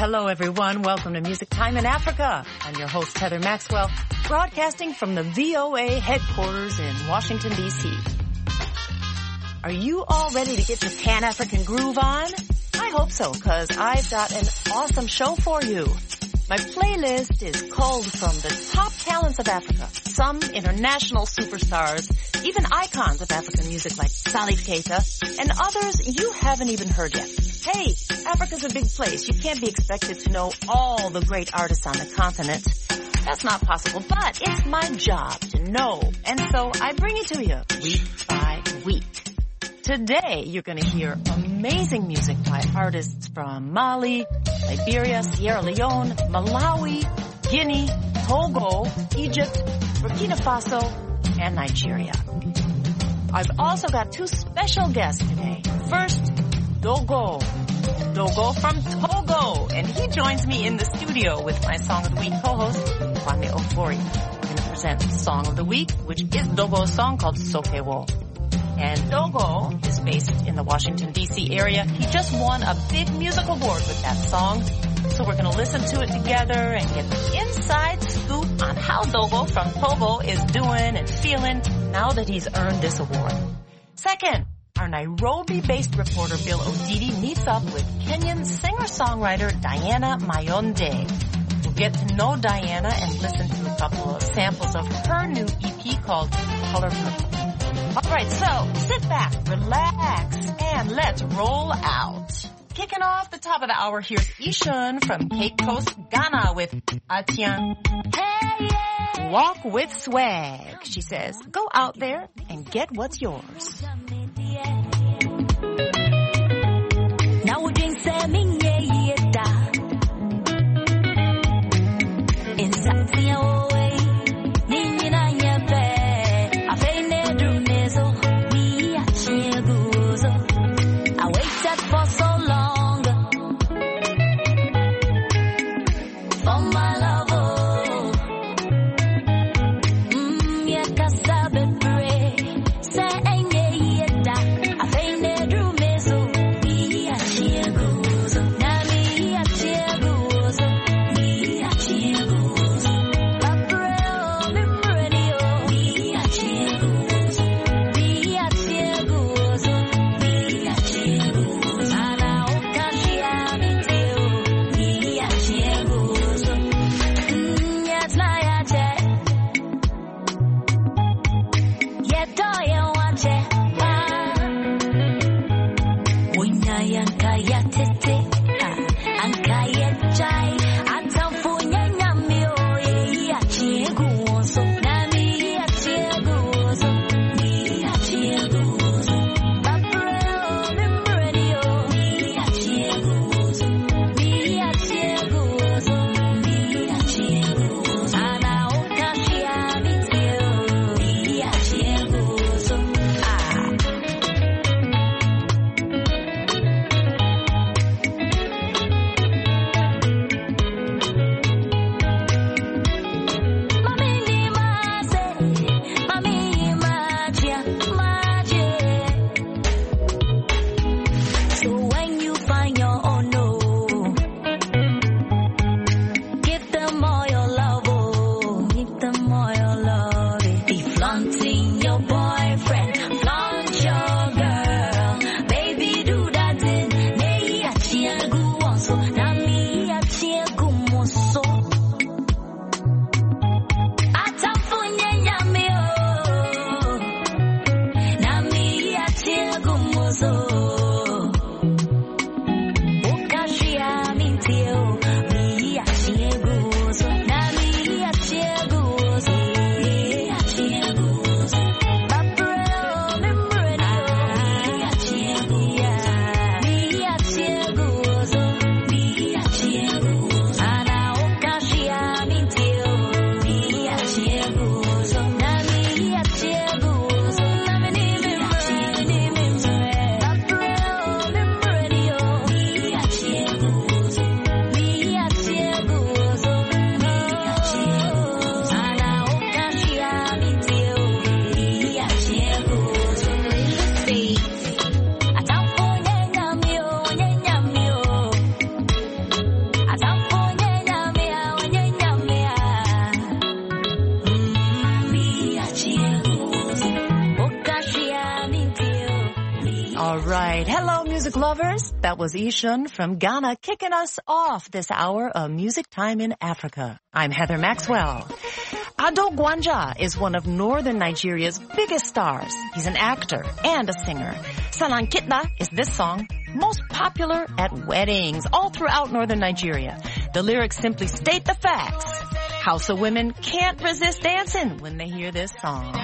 Hello, everyone. Welcome to Music Time in Africa. I'm your host, Heather Maxwell, broadcasting from the VOA headquarters in Washington, D.C. Are you all ready to get your Pan-African groove on? I hope so, because I've got an awesome show for you. My playlist is culled from the top talents of Africa, some international superstars, even icons of African music like Salif Keita, and others you haven't even heard yet. Hey, Africa's a big place. You can't be expected to know all the great artists on the continent. That's not possible, but it's my job to know, and so I bring it to you week by week. Today, you're going to hear amazing music by artists from Mali, Liberia, Sierra Leone, Malawi, Guinea, Togo, Egypt, Burkina Faso, and Nigeria. I've also got two special guests today. First, Dogo. Dogo from Togo, and he joins me in the studio with my Song of the Week co-host, Kwame Ofori. We're going to present the Song of the Week, which is Dogo's song called Sokewo. And Dogo is based in the Washington, D.C. area. He just won a big music award with that song. So we're going to listen to it together and get the inside scoop on how Dogo from Togo is doing and feeling now that he's earned this award. Second, our Nairobi-based reporter Bill Odidi meets up with Kenyan singer-songwriter Diana Mayonde. We'll get to know Diana and listen to a couple of samples of her new EP called Color Purple. All right, so sit back, relax, and let's roll out. Kicking off the top of the hour, here's Ishun from Cape Coast, Ghana with Atian. Hey, yeah. Walk with swag, she says. Go out there and get what's yours. Now we drink salmon, yeah. In Santiago. For so long, for my love, yeah, casabe pray, say yeah, da, I find drew me so, yeah, she goes, now me, yeah, she goes, yeah, she goes, I pray, me ready, yeah, she goes, yeah, she goes, yeah, she goes. right. Hello, music lovers. That was Ishun from Ghana kicking us off this hour of Music Time in Africa. I'm Heather Maxwell. Ado Gwanja is one of northern Nigeria's biggest stars. He's an actor and a singer. Salankitla is this song, most popular at weddings all throughout northern Nigeria. The lyrics simply state the facts. Hausa women can't resist dancing when they hear this song.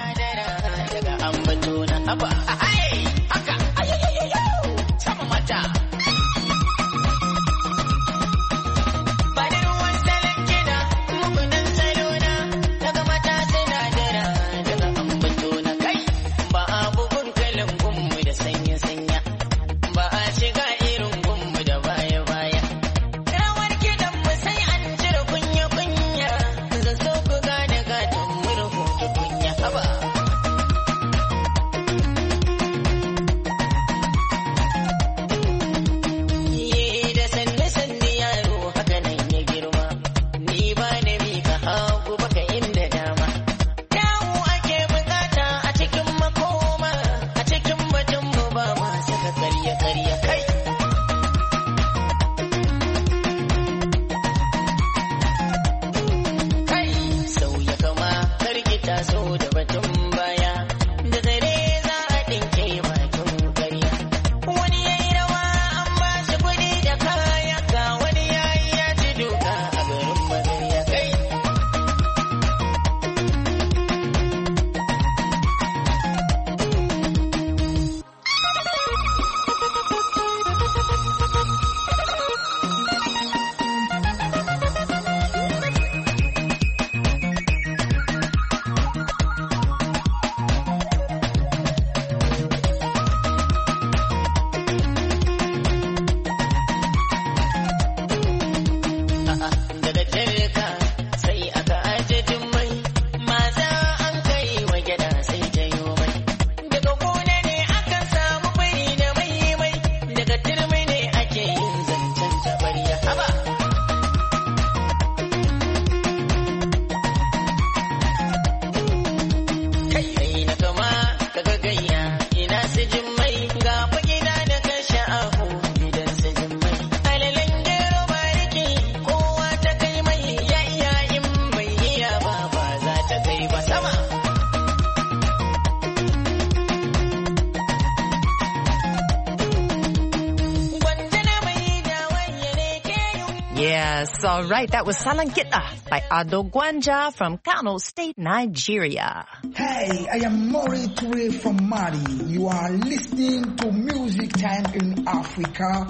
Yes, all right. That was Salankitla by Ado Gwanja from Kano State, Nigeria. Hey, I am Maury Toure from Mali. You are listening to Music Time in Africa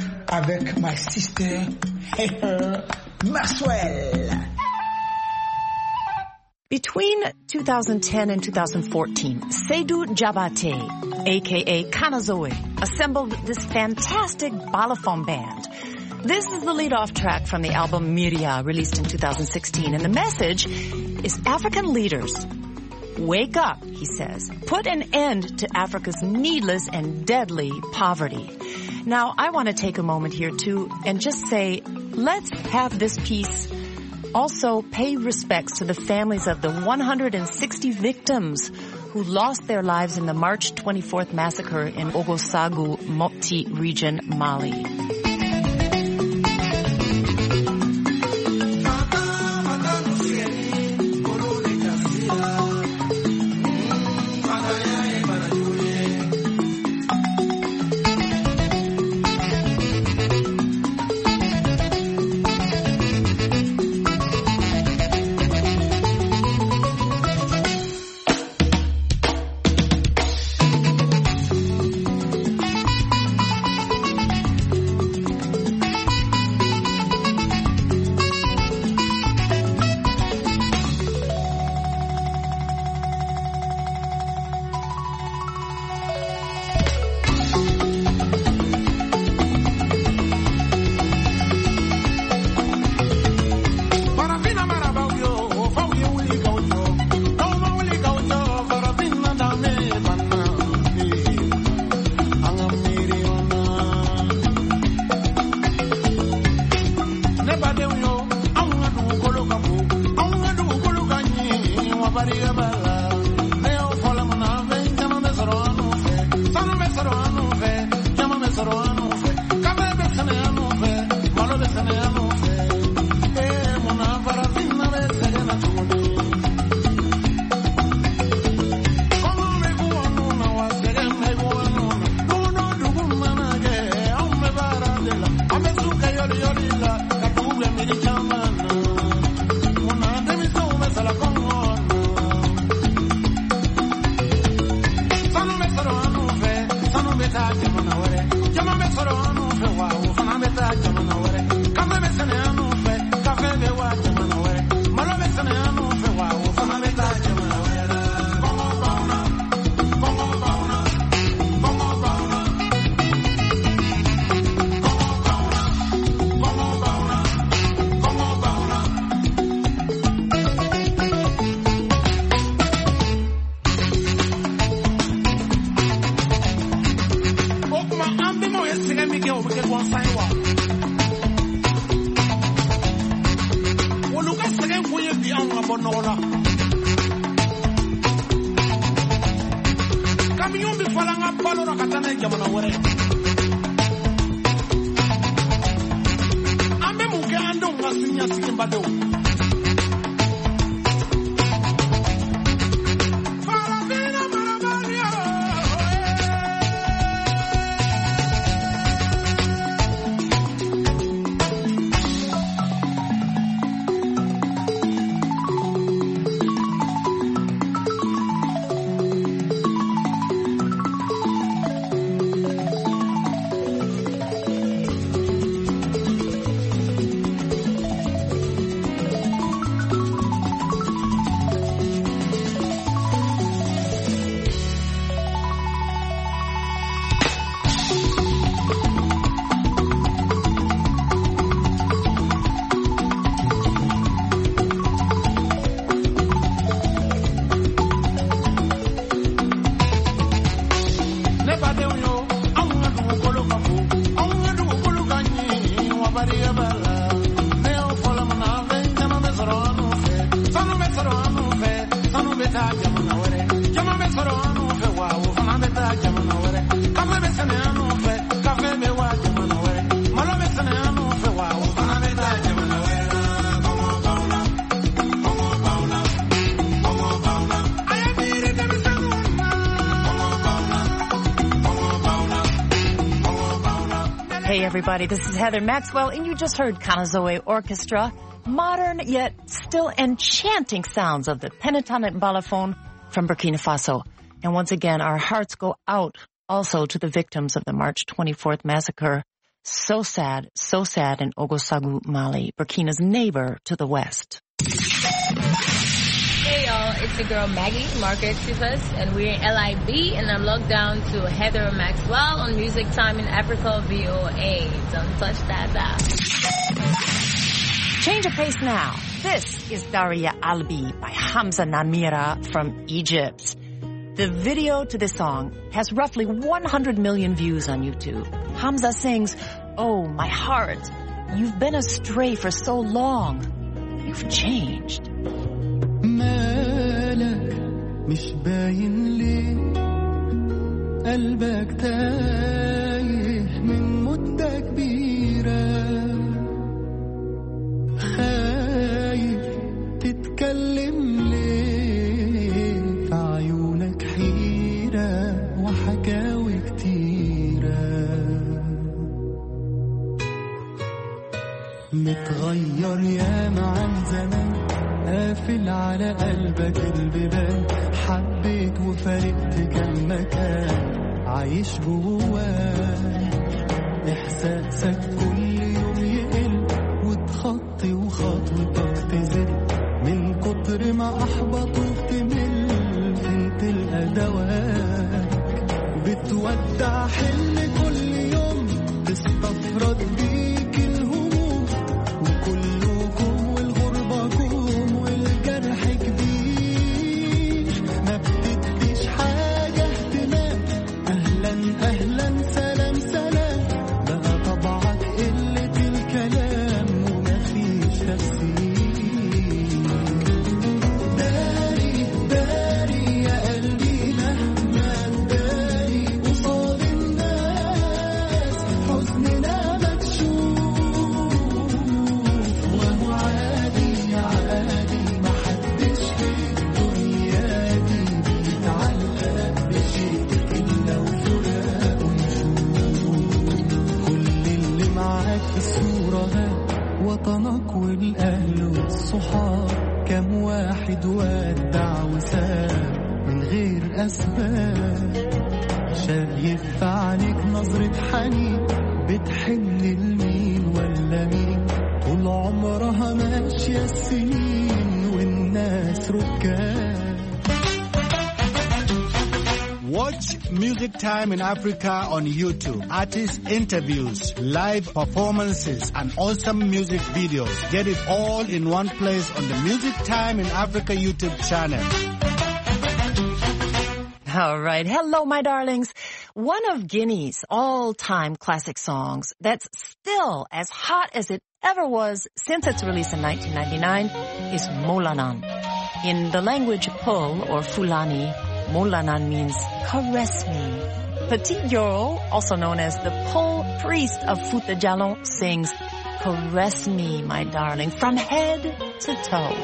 avec my sister, Heather Maxwell. Between 2010 and 2014, Seydou Diabaté, a.k.a. Kanazoe, assembled this fantastic balafon band. This is the lead-off track from the album Miria, released in 2016, and the message is African leaders. Wake up, he says. Put an end to Africa's needless and deadly poverty. Now, I want to take a moment here, too, and just say, let's have this piece also pay respects to the families of the 160 victims who lost their lives in the March 24th massacre in Ogosagu, Mopti region, Mali. Everybody, this is Heather Maxwell, and you just heard Kanazoe Orchestra, modern yet still enchanting sounds of the Pentatonic Balafon from Burkina Faso. And once again, our hearts go out also to the victims of the March 24th massacre. So sad in Ogosagu, Mali, Burkina's neighbor to the west. Hey y'all, it's your girl Maggie, Margaret Tivas, and we're in LIB, and I'm logged down to Heather Maxwell on Music Time in Africa VOA. Don't touch that dial. Change of pace now. This is Daria Albi by Hamza Namira from Egypt. The video to this song has roughly 100 million views on YouTube. Hamza sings, "Oh, my heart, you've been astray for so long. You've changed." مالك مش باين ليه قلبك تايه من مدة كبيرة خايف تتكلم ليه في عيونك حيرة وحكاوي كتيرة متغير ياما عن زمان قافل على قلبك البيبان حبيت وفارقت كم مكان عايش جواك إحساسك كل يوم يقل وتخطي وخطوتك تزل من كتر ما أحبطوك تمل فين تلقى دواك بتودع حلم كل يوم تستفرد بيك الهموم وكلكم والغربة كوم والجرح كبير ما بتديش حاجة اهتمام أهلا أهلا سلام سلام بقى طبعك معاك في الصورة هات وطنك والأهل والصحاب كم واحد ودع وساب من غير أسباب شايف في عينيك نظرة حنين بتحن لمين ولا مين طول عمرها ماشية السنين والناس ركاب. Watch Music Time in Africa on YouTube. Artist interviews, live performances, and awesome music videos. Get it all in one place on the Music Time in Africa YouTube channel. All right. Hello, my darlings. One of Guinea's all-time classic songs that's still as hot as it ever was since its release in 1999 is Molanan. In the language Pearl or Fulani, Molanan means caress me. Petit Yoro, also known as the Pearl priest of Fouta Djallon, sings caress me, my darling, from head to toe.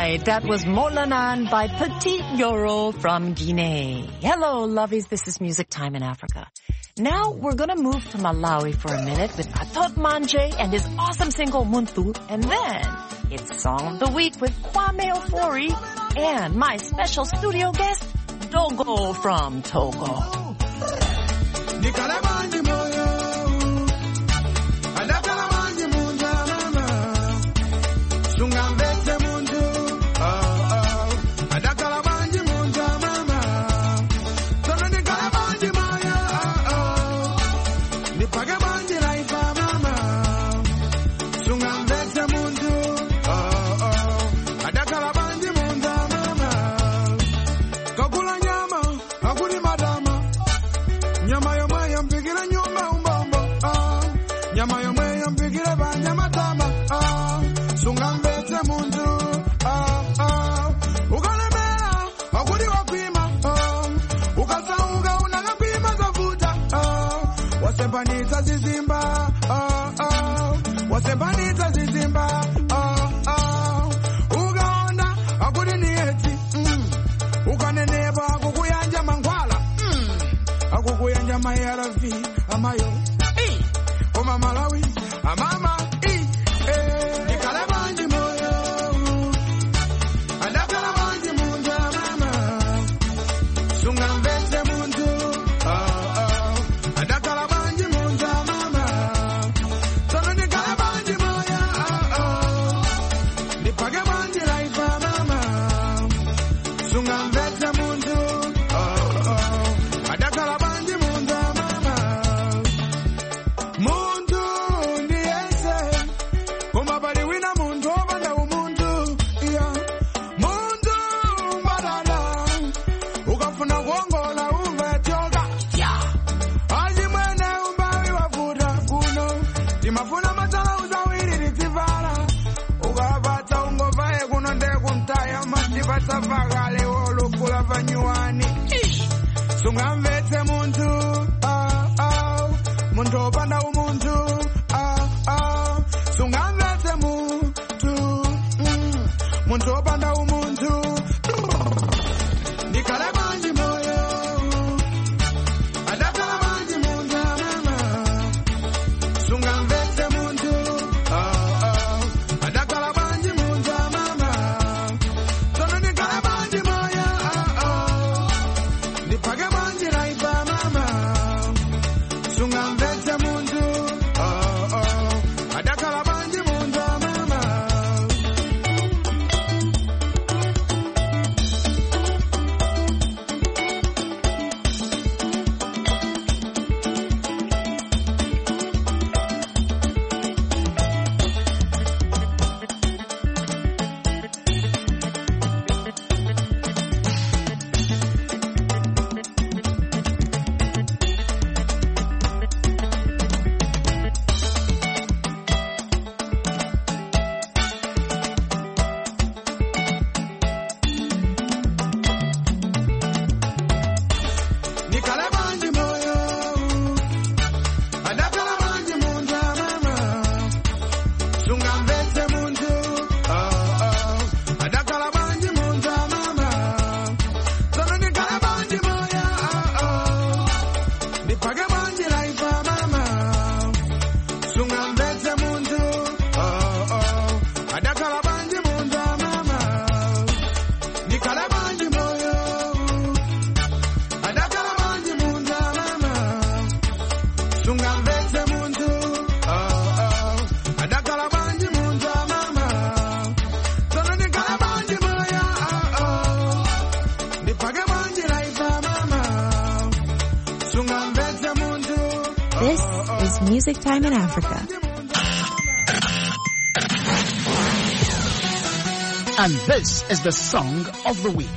right, that was Molanan by Petit Yoro from Guinea. Hello, lovies, this is Music Time in Africa. Now we're gonna move to Malawi for a minute with Atot Manje and his awesome single Muntu, and then it's Song of the Week with Kwame Ofori and my special studio guest, Dogo from Togo. Music Time in Africa. And this is the Song of the Week.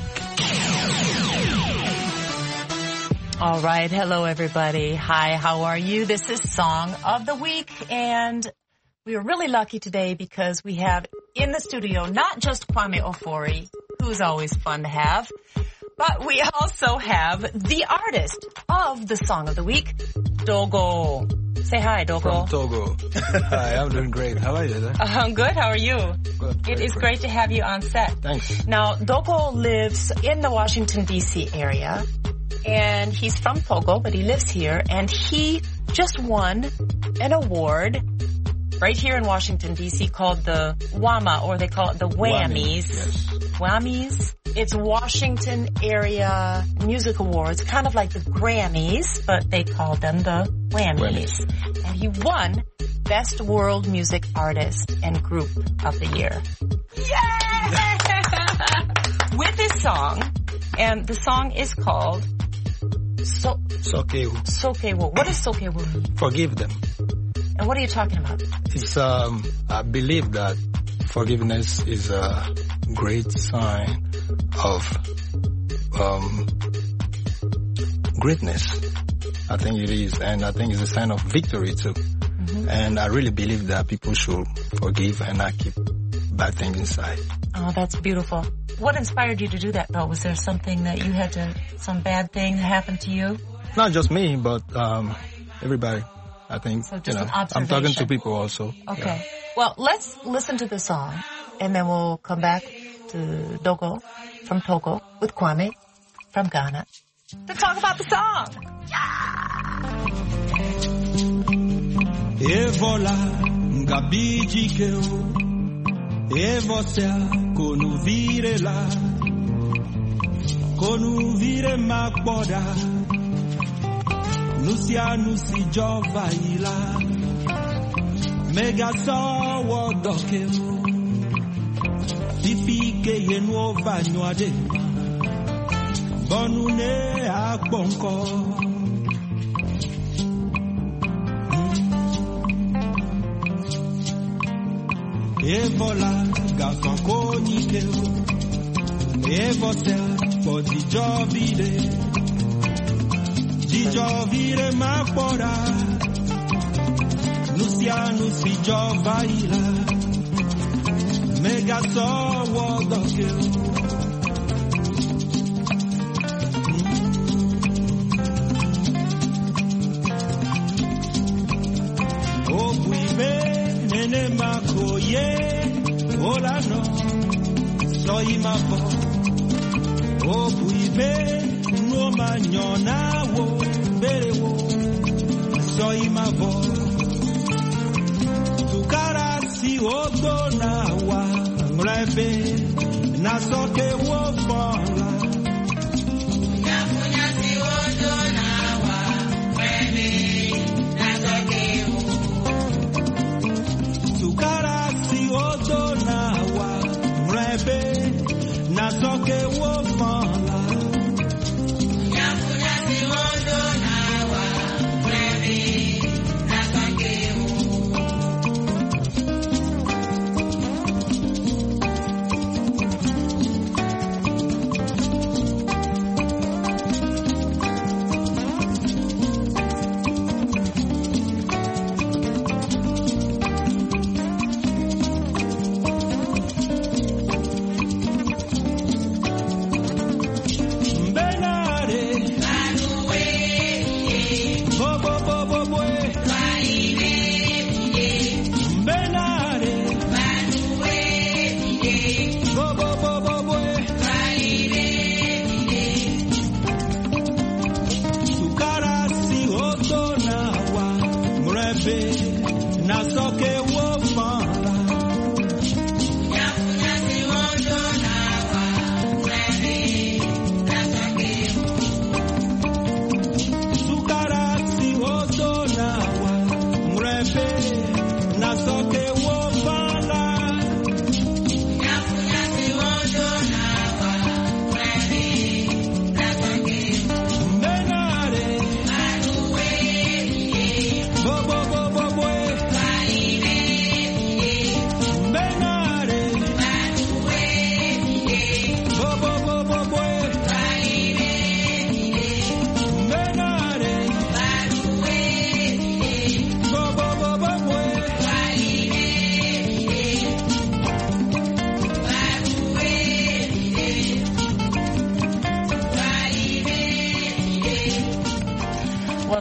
All right. Hello, everybody. Hi, how are you? This is Song of the Week. And we are really lucky today because we have in the studio not just Kwame Ofori, who's always fun to have, but we also have the artist of the Song of the Week, Dogo. Say hi, Dogo. From Togo. Hi, I'm doing great. How are you there? I'm good. How are you? Good. It is great to have you on set. Thanks. Now, Dogo lives in the Washington, D.C. area, and he's from Togo, but he lives here, and he just won an award right here in Washington, D.C. called the WAMA, or they call it the Whammies. Yes. Whammies. It's Washington Area Music Awards, kind of like the Grammys, but they call them the Whammies. And he won Best World Music Artist and Group of the Year. Yay! With his song, and the song is called Sokewu. Sokewu. What does Sokewu mean? Forgive them. And what are you talking about? It's, I believe that forgiveness is a great sign of greatness. I think it is, and I think it's a sign of victory too. Mm-hmm. And I really believe that people should forgive and not keep bad things inside. Oh, that's beautiful. What inspired you to do that, though? Was there something that you had to, some bad thing that happened to you? Not just me, but everybody. I think, so just an observation. I'm talking to people also. Okay. Yeah. Well, let's listen to the song, and then we'll come back to Dogo from Togo with Kwame from Ghana to talk about the song. Evola ngabiji keo Evosea konuvire la Konuvire makboda Nusia nusi jova ila Mega sawo dokeo Fifike yenuova nyuade Bonune akbonko Evola gafanko nikeo Evosea po dijovire makbora Nusia nusi jova ila Mega sawo dokeo Nene makoye, ola no, soy mavo. O buibe, no mañona wo, berewo, soy mavo. Tu cara si odo na wa, ngrebe, na soke wo bola. Nyafunya si odo na wa, ngrebe, na soke wo. Karasi odonawa mrebe na soke wo mala Nyafunya si odonawa mrebe na soke wo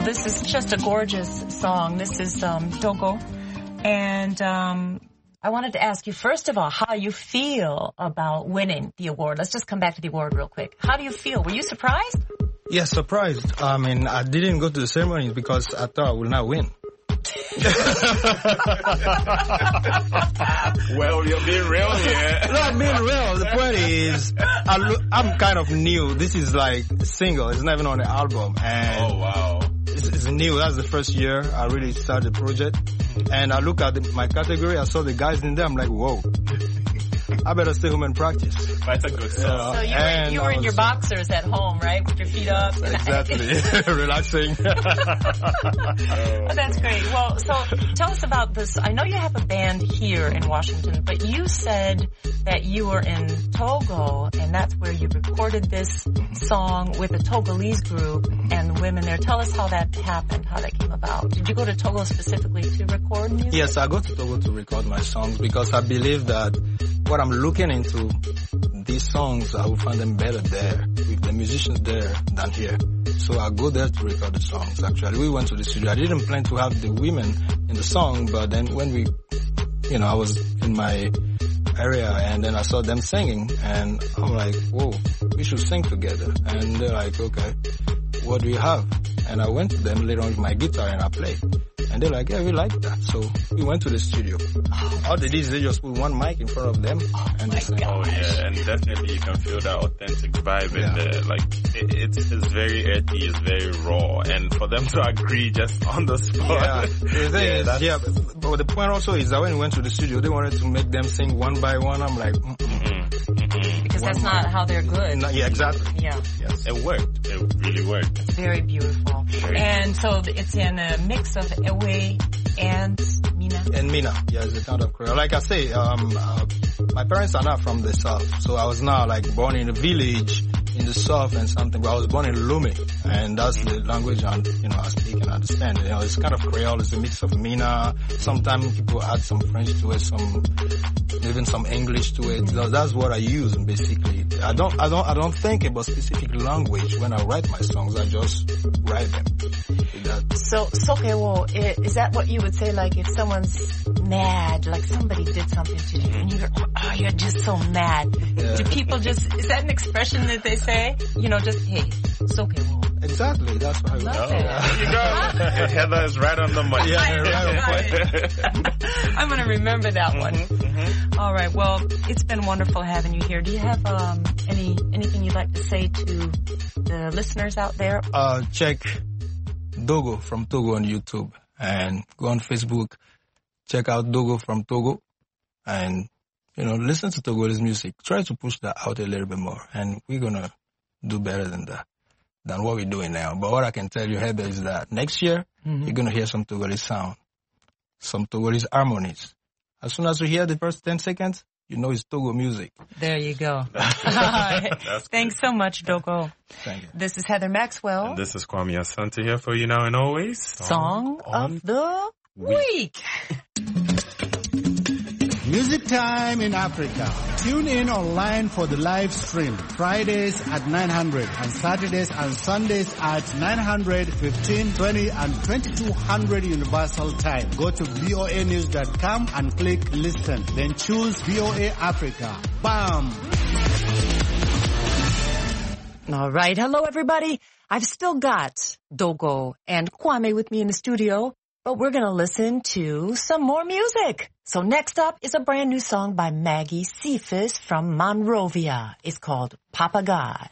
this is just a gorgeous song. This is Togo. And I wanted to ask you, first of all, how you feel about winning the award. Let's just come back to the award real quick. How do you feel? Were you surprised? Yes, surprised. I mean, I didn't go to the ceremony because I thought I would not win. Well, you're being real here. Not being real. The point is, I'm kind of new. This is like a single. It's not even on the album. And oh, wow. It's new. That's the first year I really started the project. And I look at my category. I saw the guys in there. I'm like, whoa. I better stay home and practice. That's a good song. So you were in your boxers at home, right? With your feet up. Exactly. Relaxing. Oh, that's great. Well, so tell us about this. I know you have a band here in Washington, but you said that you were in Togo, and that's where you recorded this song with a Togolese group and women there. Tell us how that happened, how that came about. Did you go to Togo specifically to record music? Yes, I go to Togo to record my songs because I believe that what I'm looking into, these songs, I will find them better there, with the musicians there than here. So I go there to record the songs, actually. We went to the studio. I didn't plan to have the women in the song, but then when I was in my area and then I saw them singing and I'm like, whoa, we should sing together. And they're like, okay, what do you have? And I went to them later on with my guitar and I played. And they're like, yeah, we like that. So we went to the studio. All they did is they just put one mic in front of them. And they sang. Oh, yeah. And definitely you can feel that authentic vibe in there. Like, it's very earthy, it's very raw. And for them to agree just on the spot. Yeah. But the point also is that when we went to the studio, they wanted to make them sing one by one. I'm like, because that's not how they're good. Yeah, exactly. Yeah. Yes. It worked. It really worked. Very beautiful. And so it's in a mix of Ewe and Mina. And Mina, yeah, it's a kind of Creole. Like I say, my parents are not from the South, so I was not like born in a village in the South and something, but I was born in Lome, and that's the language I speak and understand. It's kind of Creole. It's a mix of Mina. Sometimes people add some French to it, even some English to it. That's what I use, basically. I don't think about specific language when I write my songs. I just write them. So, Sokewo, is that what you would say, like if someone's mad, like somebody did something to you and you're just so mad? Yeah. Do people is that an expression that they say? Just, hey, Sokewo. Exactly, that's what I love it. There you go. Heather is right on the money. Yeah, right. I'm going to remember that one. Mm-hmm. All right, well, it's been wonderful having you here. Do you have anything you'd like to say to the listeners out there? Check Dogo from Togo on YouTube and go on Facebook. Check out Dogo from Togo and, listen to Togolese music. Try to push that out a little bit more and we're going to do better than what we're doing now. But what I can tell you, Heather, is that next year, you're going to hear some Togolese sound, some Togolese harmonies. As soon as you hear the first 10 seconds, it's Togo music. There you go. Thanks so much, Dogo. Thank you. This is Heather Maxwell. And this is Kwame Asante here for you now and always. Song of the Week. Music Time in Africa. Tune in online for the live stream. Fridays at 900 and Saturdays and Sundays at 900, 15, 20 and 2200 Universal Time. Go to voanews.com and click listen. Then choose VOA Africa. Bam! All right. Hello, everybody. I've still got Dogo and Kwame with me in the studio, but we're going to listen to some more music. So next up is a brand new song by Maggie Cephas from Monrovia. It's called Papa God.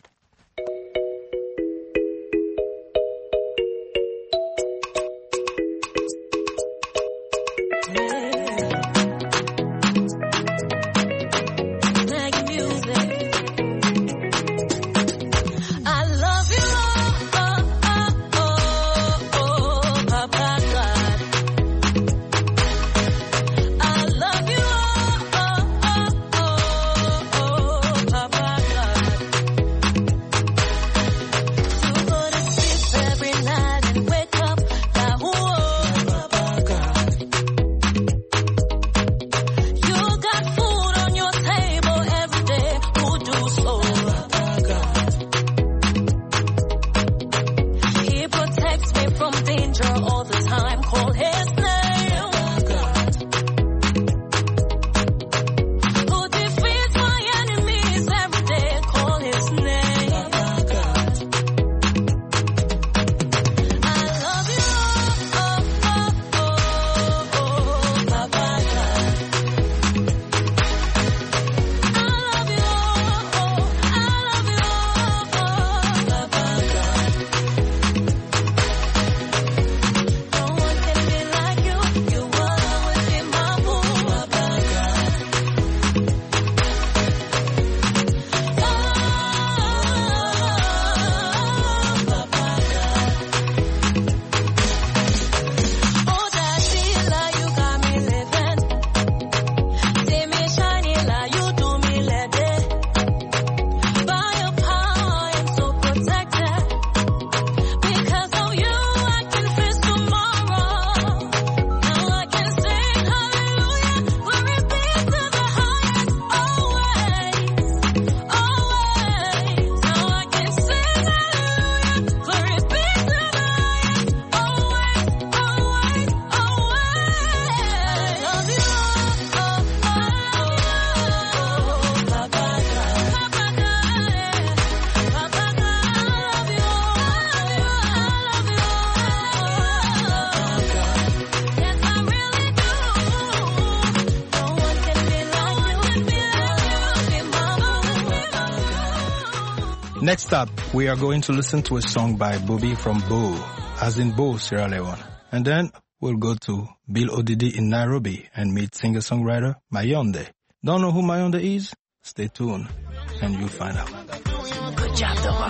Next up, we are going to listen to a song by Bobby from Bo, as in Bo, Sierra Leone. And then we'll go to Bill Odidi in Nairobi and meet singer-songwriter Mayonde. Don't know who Mayonde is? Stay tuned and you'll find out. Good job, Doma.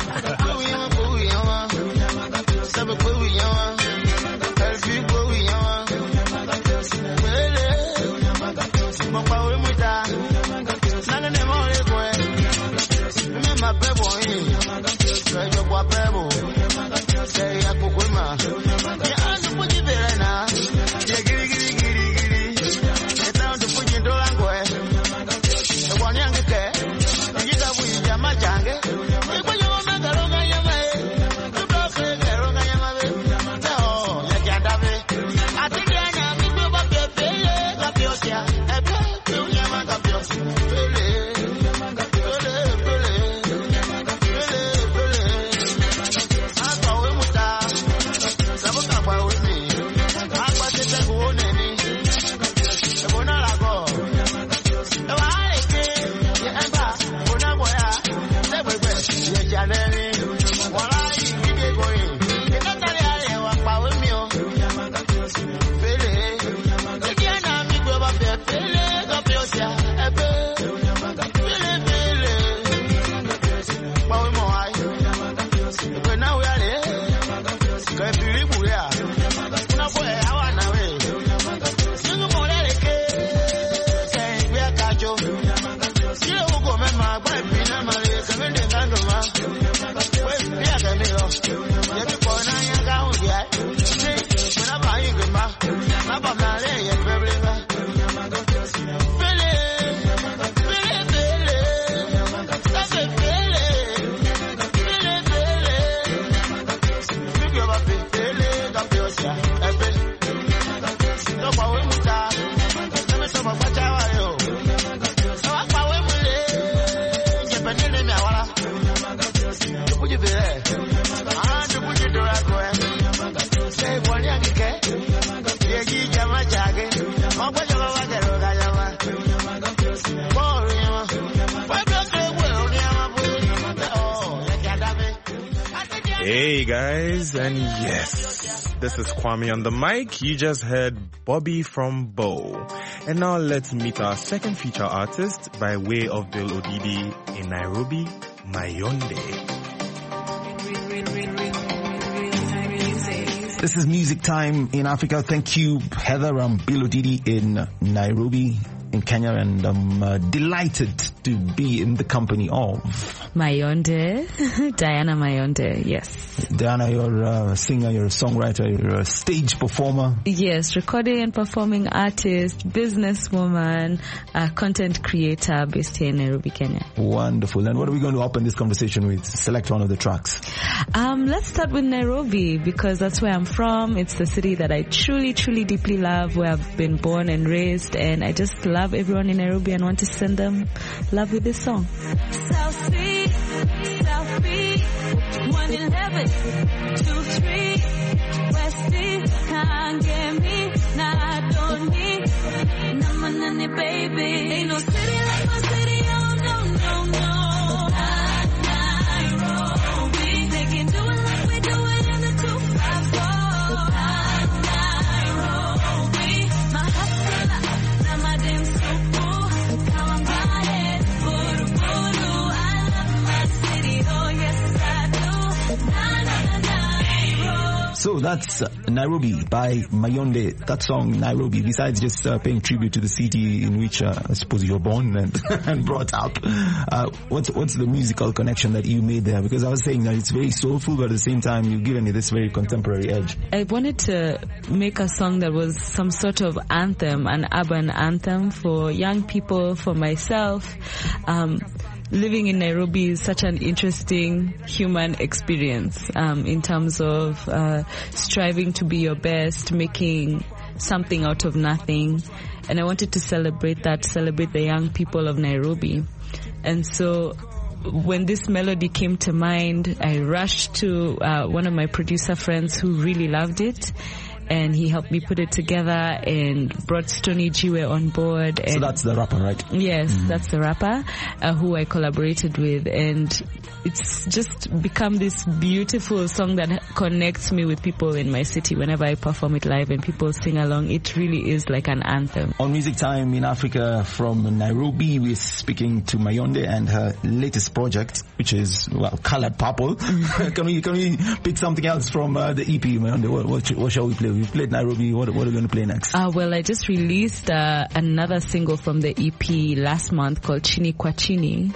Hey guys, and yes, this is Kwame on the mic. You just heard Bobby from Bo. And now let's meet our second feature artist by way of Bill Odidi in Nairobi, Mayonde. This is Music Time in Africa. Thank you, Heather. I'm Bill Odidi in Nairobi, in Kenya, and I'm delighted to be in the company of Mayonde, Diana Mayonde, yes. Diana, you're a singer, you're a songwriter, you're a stage performer. Yes, recording and performing artist, businesswoman, content creator based here in Nairobi, Kenya. Wonderful. And what are we going to open this conversation with? Select one of the tracks. Let's start with Nairobi, because that's where I'm from. It's the city that I truly, truly deeply love, where I've been born and raised, and I just love everyone in Nairobi and want to send them love with this song. South Sea, South B, 111, 23, West B, can't get me, nah, don't need, namanani baby, ain't no city like my city, oh no, no, no. Nairobi, they can do it like we do it in the 254. Nairobi, my hustler, now my damn super, now I'm quiet, buru buru, I love my city, oh yes I do, na na na na. So that's Nairobi by Mayonde. That song, Nairobi, besides just paying tribute to the city in which I suppose you were born and brought up, what's the musical connection that you made there? Because I was saying that it's very soulful, but at the same time you've given it this very contemporary edge. I wanted to make a song that was some sort of anthem, an urban anthem for young people, for myself. Living in Nairobi is such an interesting human experience in terms of striving to be your best, making something out of nothing. And I wanted to celebrate that, celebrate the young people of Nairobi. And so when this melody came to mind, I rushed to one of my producer friends who really loved it. and he helped me put it together and brought Stony Jiwe on board. And so that's the rapper, right? Yes, that's the rapper who I collaborated with, and it's just become this beautiful song that connects me with people in my city whenever I perform it live and people sing along. It really is like an anthem. On Music Time in Africa from Nairobi, we're speaking to Mayonde and her latest project, which is, well, Colored Purple. Can we pick something else from the EP, Mayonde? What shall we play? We played Nairobi. What are we going to play next? Well, I just released another single from the EP last month called Chini Kwa Chini.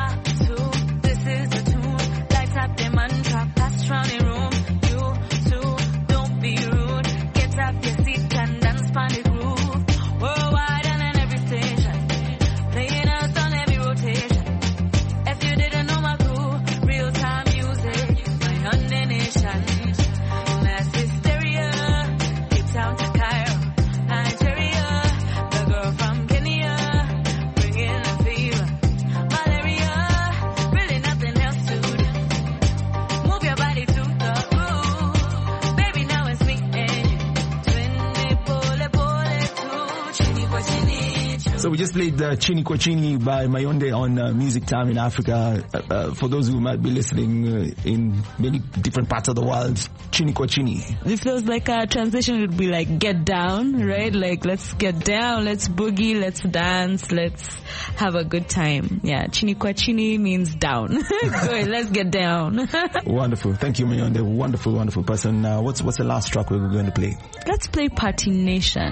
So we just played Chini Kwa Chini by Mayonde on Music Time in Africa. For those who might be listening in many different parts of the world, Chini Kwa Chini. It feels like a transition would be like get down, right? Like let's get down, let's boogie, let's dance, let's have a good time. Yeah, Chini Kwa Chini means down. Good, let's get down. Wonderful. Thank you, Mayonde. Wonderful, wonderful person. What's the last track we're going to play? Let's play Party Nation.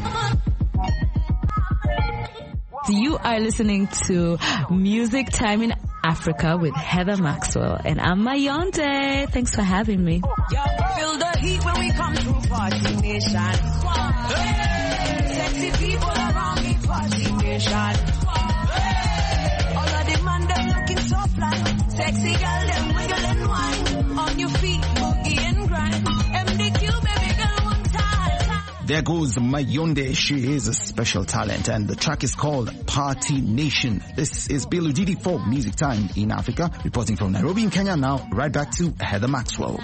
You are listening to Music Time in Africa with Heather Maxwell, and I'm Mayonde. Thanks for having me. Feel the heat when we come through Party Nation. Hey, sexy people around me, Party Nation. Hey, all of the man them looking so fly. Sexy girl them wiggle and wine. On your feet, boogie and grind. MDQ, baby girl, one time. There goes Mayonde. She is a special talent, and the track is called Party Nation. This is Bill Udidi for Music Time in Africa, reporting from Nairobi in Kenya. Now, right back to Heather Maxwell.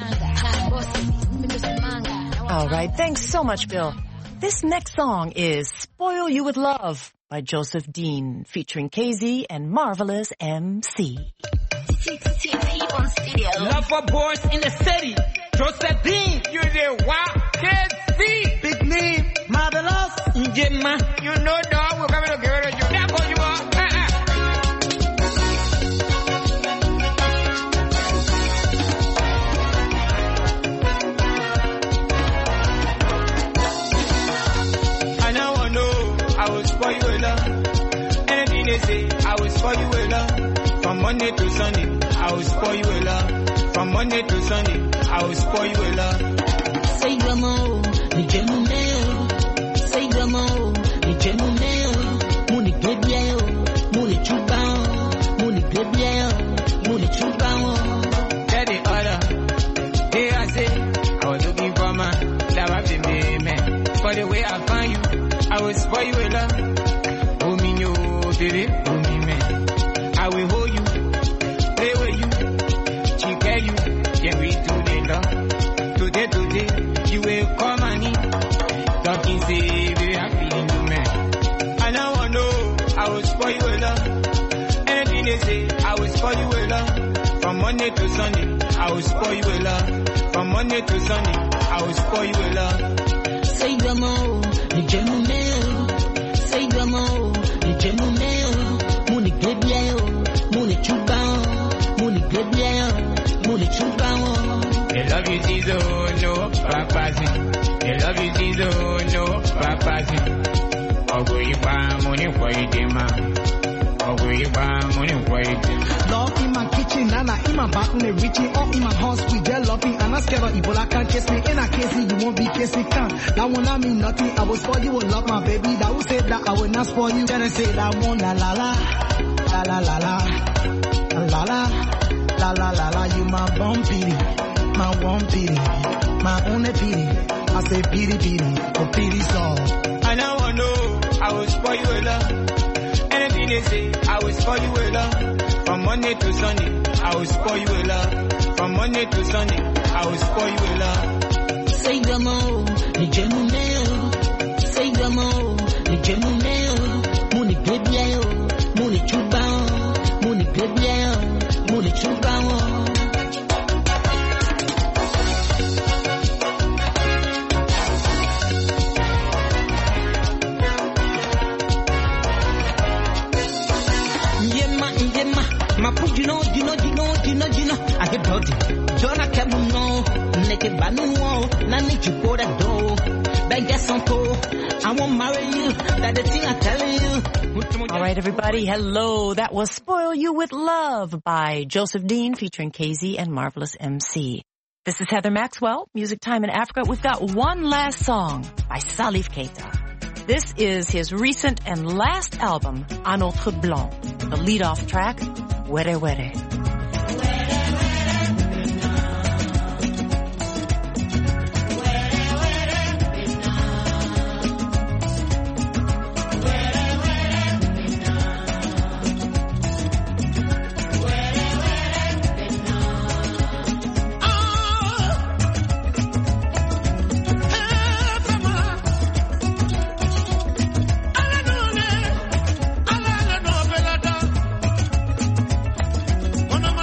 All right, thanks so much, Bill. This next song is Spoil You With Love by Joseph Dean, featuring KZ and Marvelous MC. Love for boys in the city. Joseph Dean, you the KZ. Big name, Marvelous. Gemma, you know dog, we're coming to get rid of you. That's what you are. And I wanna know, I will spoil you with love. Anything they say, I will spoil you with love. From Monday to Sunday, I will spoil you with love. From Monday to Sunday, I will spoil you with love. Say grandma, the gemu nail. Say grandma, the gemu nail. Muni grebia, muni chupa, muni grebia, muni chupa. Get the order. Hey, I say, I was looking for my love to me, man. For the way I find you, I will spoil you with love. Oh, me, no, baby, oh, me, man. I will hold you, play with you, chica you, can we do the love? Today, you will call money. Talking say, baby, I'm feeling you, man. And I wanna know, I will spoil you with love. Anything they say, I will spoil you with love. From Monday to Sunday, I will spoil you with love. From Monday to Sunday, I will spoil you with love. Say grandma, the gemu nail. Say grandma, the gemu nail. Muni grebia, muni chupa, muni grebia, muni chupa. They love you, Tizo, no, papazi. They love you, Tizo, no, papazi. Ogo ipa, money for you, dema. Ogo ipa, money for you, dema. Love in my kitchen, Nana, in my back, in reaching up in my house, we just loving, and I scared of Ebola can't chase me. In a case, you won't be case me can. That will not mean nothing. I will spoil you, will love my baby. That will say that I will not spoil you. Then I say that one, la la la, la la la la, la la, la la la la. You my bomb pity. My one pity, my only pity. I say pity, pity, oh pity song. And I wanna know, I will spoil you with love. Anything they say, I will spoil you with love. From Monday to Sunday, I will spoil you with love. From Monday to Sunday, I will spoil you with love. Say grandma, ni jemuneo, say yamo, ni jemuneo, muni baby muni chubao, muni baby muni chubao. Jino, I get body. Jonah Camuno, naked Banuo, Nani Chipoda do. Beg Santo, I won't marry you. That's the thing I tell you. All right, everybody. Hello. That was Spoil You With Love by Joseph Dean featuring KZ and Marvelous MC. This is Heather Maxwell, Music Time in Africa. We've got one last song by Salif Keita. This is his recent and last album, A Notre Blanc. The lead-off track, Were Were. Bueno,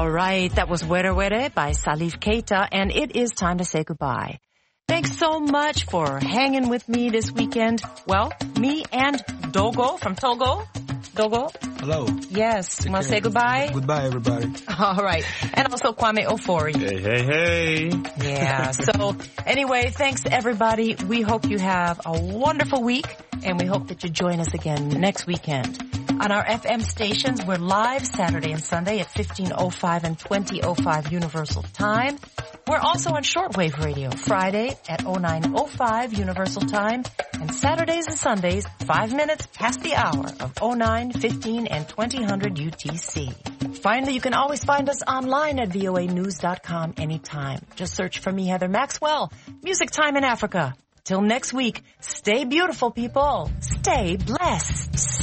All right, that was Were Were by Salif Keita, and it is time to say goodbye. Thanks so much for hanging with me this weekend. Well, me and Dogo from Togo. Dogo? Hello. Yes. You want to say goodbye? Goodbye, everybody. All right. And also Kwame Ofori. Hey. Yeah. So anyway, thanks everybody. We hope you have a wonderful week, and we hope that you join us again next weekend. On our FM stations, we're live Saturday and Sunday at 15:05 and 20:05 Universal Time. We're also on shortwave radio Friday at 09:05 Universal Time, and Saturdays and Sundays 5 minutes past the hour of 09, 15, and 2000 UTC. Finally, you can always find us online at voanews.com anytime. Just search for me, Heather Maxwell. Music Time in Africa. Till next week, stay beautiful, people. Stay blessed.